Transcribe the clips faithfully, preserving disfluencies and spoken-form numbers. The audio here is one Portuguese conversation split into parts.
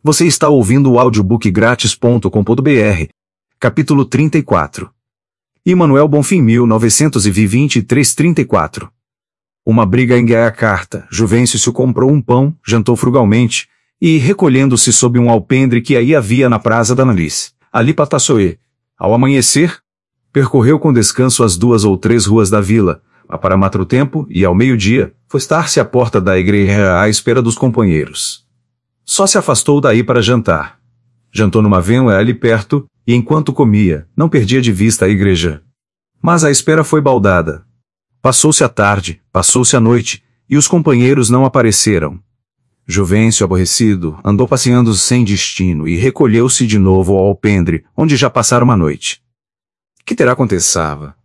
Você está ouvindo o audiobook grátis ponto com ponto br, capítulo trinta e quatro. Immanuel Bonfim mil novecentos e vinte e três trinta e quatro. Uma briga em Carta. Juvencio comprou um pão, jantou frugalmente, e, recolhendo-se sob um alpendre que aí havia na praça da Nalice, ali pataçoe. Ao amanhecer, percorreu com descanso as duas ou três ruas da vila, a para matro tempo, e ao meio-dia, foi estar-se à porta da igreja à espera dos companheiros. Só se afastou daí para jantar. Jantou numa venda ali perto, e enquanto comia, não perdia de vista a igreja. Mas a espera foi baldada. Passou-se a tarde, passou-se a noite, e os companheiros não apareceram. Juvencio, aborrecido, andou passeando sem destino e recolheu-se de novo ao alpendre, onde já passara uma noite. Que terá acontecido?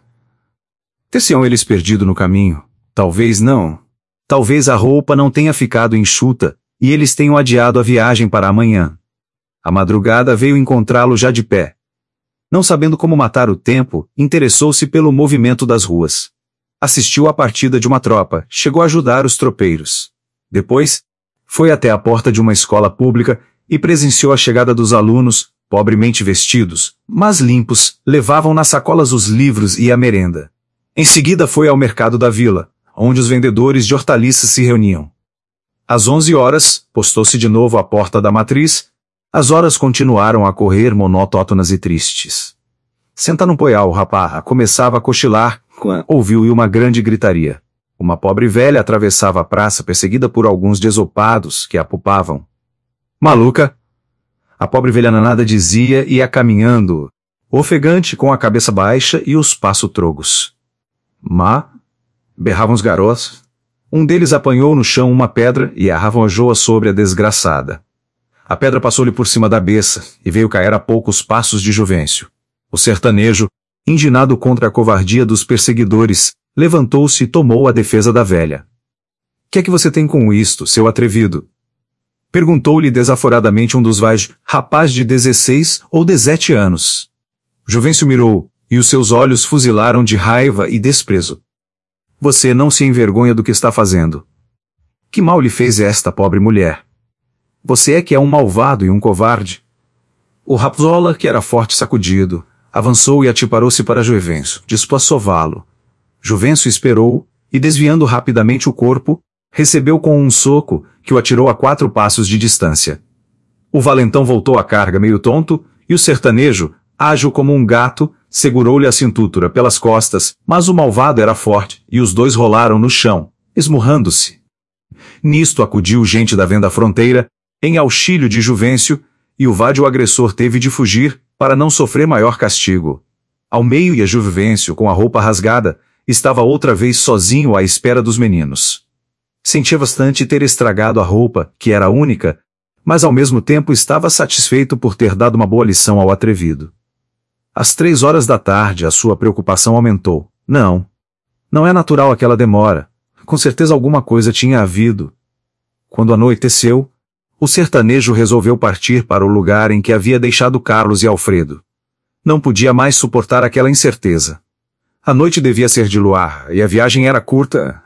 Ter-se-ão eles perdido no caminho? Talvez não. Talvez a roupa não tenha ficado enxuta, e eles tenham adiado a viagem para amanhã. A madrugada veio encontrá-lo já de pé. Não sabendo como matar o tempo, interessou-se pelo movimento das ruas. Assistiu à partida de uma tropa, chegou a ajudar os tropeiros. Depois, foi até a porta de uma escola pública e presenciou a chegada dos alunos, pobremente vestidos, mas limpos, levavam nas sacolas os livros e a merenda. Em seguida foi ao mercado da vila, onde os vendedores de hortaliças se reuniam. Às onze horas, postou-se de novo à porta da matriz. As horas continuaram a correr monótonas e tristes. Senta num poial, o rapaz começava a cochilar, quando ouviu-e uma grande gritaria. Uma pobre velha atravessava a praça perseguida por alguns desopados que a apupavam. Maluca! A pobre velha nada dizia e ia caminhando, ofegante com a cabeça baixa e os passos trogos. Má! Berravam os garotos. Um deles apanhou no chão uma pedra e arranjou-a sobre a desgraçada. A pedra passou-lhe por cima da beça e veio cair a poucos passos de Juvencio. O sertanejo, indignado contra a covardia dos perseguidores, levantou-se e tomou a defesa da velha. Que é que você tem com isto, seu atrevido? Perguntou-lhe desaforadamente um dos vais, rapaz de dezesseis ou dezessete anos. Juvencio mirou, e os seus olhos fuzilaram de raiva e desprezo. Você não se envergonha do que está fazendo. Que mal lhe fez esta pobre mulher? Você é que é um malvado e um covarde. O raposola, que era forte sacudido, avançou e atiparou-se para Juvencio, disposto a sová-lo. Juvencio esperou, e desviando rapidamente o corpo, recebeu com um soco, que o atirou a quatro passos de distância. O valentão voltou à carga meio tonto, e o sertanejo, ágil como um gato, segurou-lhe a cintura pelas costas, mas o malvado era forte, e os dois rolaram no chão, esmurrando-se. Nisto acudiu gente da venda fronteira, em auxílio de Juvencio, e o vádio agressor teve de fugir, para não sofrer maior castigo. Ao meio-dia Juvencio, com a roupa rasgada, estava outra vez sozinho à espera dos meninos. Sentia bastante ter estragado a roupa, que era única, mas ao mesmo tempo estava satisfeito por ter dado uma boa lição ao atrevido. Às três horas da tarde a sua preocupação aumentou. Não. Não é natural aquela demora. Com certeza alguma coisa tinha havido. Quando anoiteceu, o sertanejo resolveu partir para o lugar em que havia deixado Carlos e Alfredo. Não podia mais suportar aquela incerteza. A noite devia ser de luar, e a viagem era curta,